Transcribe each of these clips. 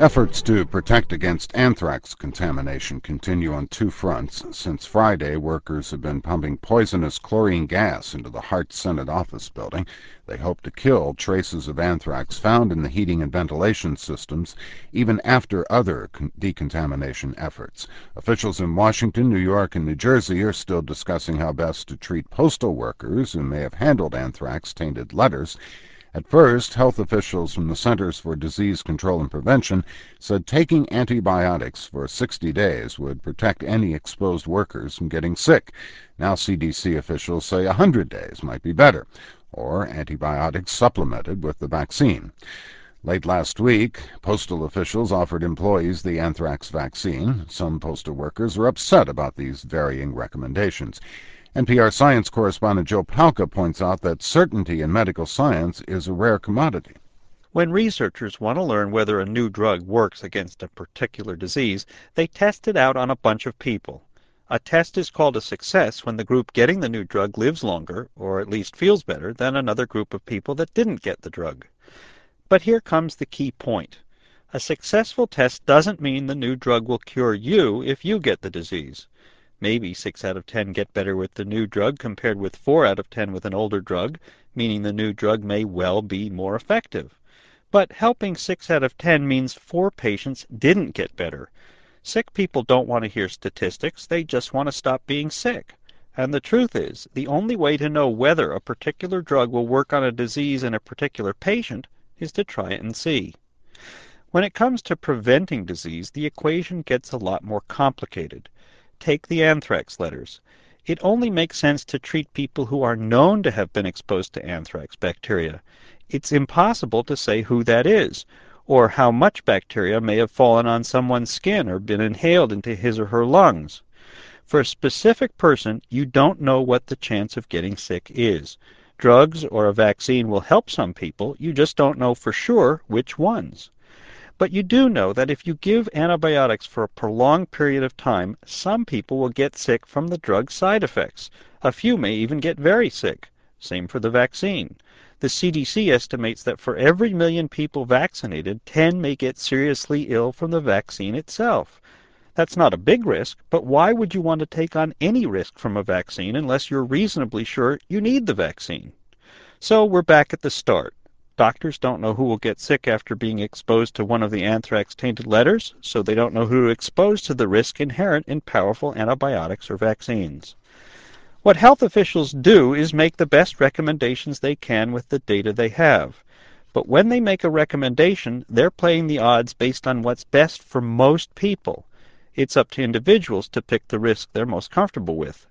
Efforts to protect against anthrax contamination continue on two fronts. Since Friday, workers have been pumping poisonous chlorine gas into the Hart Senate office building. They hope to kill traces of anthrax found in the heating and ventilation systems, even after other decontamination efforts. Officials in Washington, New York, and New Jersey are still discussing how best to treat postal workers who may have handled anthrax-tainted letters. At first, health officials from the Centers for Disease Control and Prevention said taking antibiotics for 60 days would protect any exposed workers from getting sick. Now CDC officials say 100 days might be better, or antibiotics supplemented with the vaccine. Late last week, postal officials offered employees the anthrax vaccine. Some postal workers are upset about these varying recommendations. NPR science correspondent Joe Palca points out that certainty in medical science is a rare commodity. When researchers want to learn whether a new drug works against a particular disease, they test it out on a bunch of people. A test is called a success when the group getting the new drug lives longer, or at least feels better, than another group of people that didn't get the drug. But here comes the key point. A successful test doesn't mean the new drug will cure you if you get the disease. Maybe 6 out of 10 get better with the new drug compared with 4 out of 10 with an older drug, meaning the new drug may well be more effective. But helping 6 out of 10 means 4 patients didn't get better. Sick people don't want to hear statistics, they just want to stop being sick. And the truth is, the only way to know whether a particular drug will work on a disease in a particular patient is to try it and see. When it comes to preventing disease, the equation gets a lot more complicated. Take the anthrax letters. It only makes sense to treat people who are known to have been exposed to anthrax bacteria. It's impossible to say who that is, or how much bacteria may have fallen on someone's skin or been inhaled into his or her lungs. For a specific person, you don't know what the chance of getting sick is. Drugs or a vaccine will help some people, you just don't know for sure which ones. But you do know that if you give antibiotics for a prolonged period of time, some people will get sick from the drug's side effects. A few may even get very sick. Same for the vaccine. The CDC estimates that for every 1,000,000 people vaccinated, 10 may get seriously ill from the vaccine itself. That's not a big risk, but why would you want to take on any risk from a vaccine unless you're reasonably sure you need the vaccine? So we're back at the start. Doctors don't know who will get sick after being exposed to one of the anthrax-tainted letters, so they don't know who to expose to the risk inherent in powerful antibiotics or vaccines. What health officials do is make the best recommendations they can with the data they have. But when they make a recommendation, they're playing the odds based on what's best for most people. It's up to individuals to pick the risk they're most comfortable with.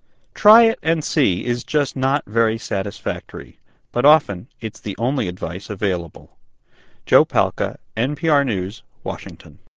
Try it and see is just not very satisfactory, but often it's the only advice available. Joe Palca, NPR News, Washington.